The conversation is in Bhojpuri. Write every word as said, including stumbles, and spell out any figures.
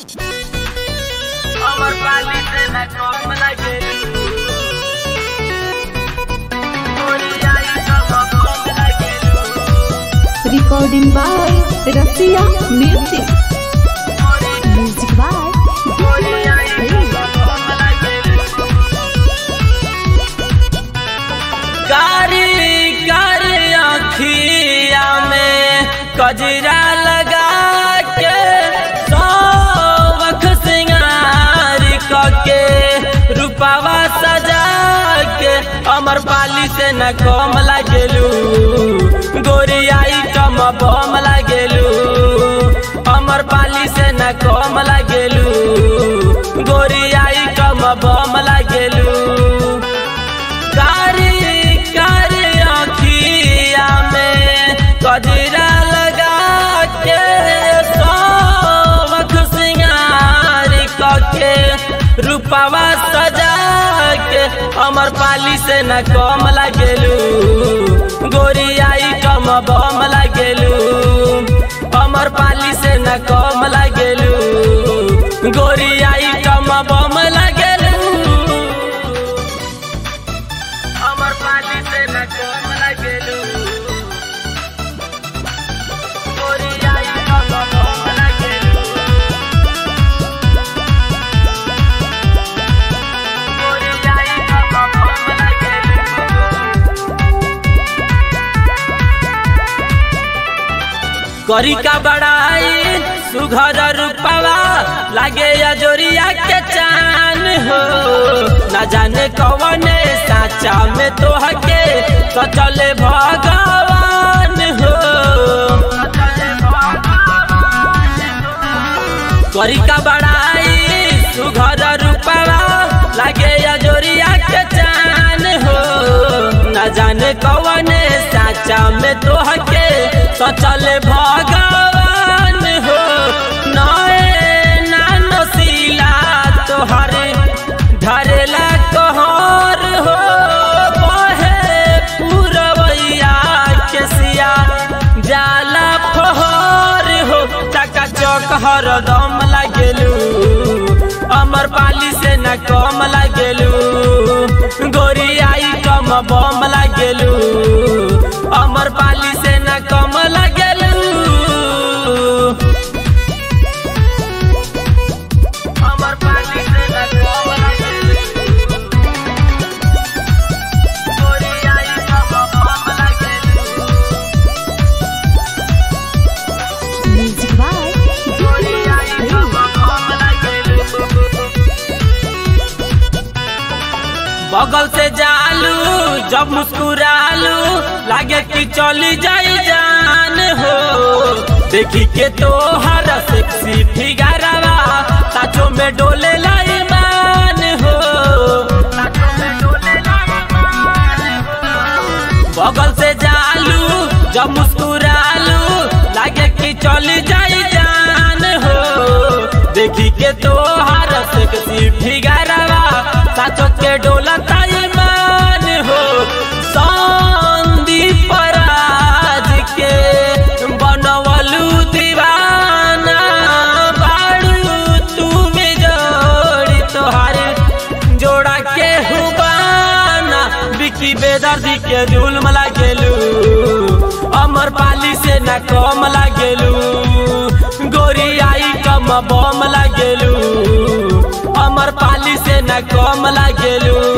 अमर पाली से न कम लगे Recording by Rasia Music. Music by कारी कारी आँखिया में कजरा लगा के सौख सिंगार के रूपावा सजा के अमर पाली से न कम लगेलू गोरियाई कम बम लगेलू अमर पाली से न कम लगेलू गोरियाई कम बम लगेलू कारी कारी आँखिया में कजरा लगा के सौख सिंगार के रूपावा सजा के अमर पाली से न कम लगेलू गोरियाई कम बम लगेलू अमर पाली से न कम लगेलू गोरियाई कम बम लगेलू अमर पाली से न कम लगेलू गोरियाई कम बम लगेलू गोरियाई कम बम लगेलू करी का बड़ाई सुघर रूपवा लागे अजोरिया के चान हो न जाने कौने साचा में तो हके तो चले भगवान हो करी का बड़ाई सुघर रूपवा लागे अजोरिया के चान हो न जाने कौने साचा में तो हके तो चले भगवान हो नए नानसीला तोहरे धरेला कहर हो बहे पुरवैया के सिया जाला फहर हो चका चौक हरदम लगेलू अमर पाली से न कम लगेलू गोरियाई कम बम लगेलू अमर पाली से न कम लगेलू अमर पाली से न कम लगेलू गोरियाई कम बम लगेलू Music by गोरियाई कम बम लगेलू बगल से जालू जब मुस्कुरालू लागे कि चली जाई जान हो देखी के तो हर सेक्सी फिगरवा साचो में डोले लाई मान हो बगल से जालू जब मुस्कुरालू लागे कि चली जाई जान हो देखी के तो हर सेक्सी फिगरवा साचो के डोला ताई मान हो संदीप राज के बनवलू दीवाना बाड़ू तुम्हें जोड़ी तोहारे जोड़ा के हुबाना बिकी बेदर्दी के जुल्म लगेलू अमर पाली से न कम लगेलू गोरियाई कम बम लगेलू अमर पाली से न कम लगेलू